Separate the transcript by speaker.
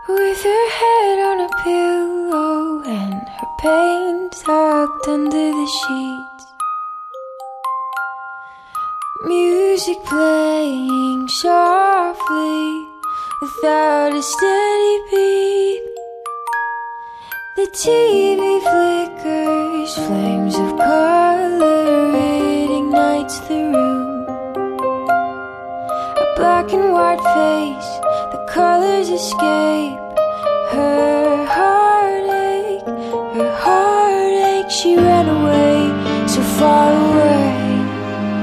Speaker 1: with her head on a pillow and her pain tucked under the sheets. Music playing softly without a steady beat. The TV flickers, flames of color, it ignites the room. A black and white face, the colors escape. Her heartache, she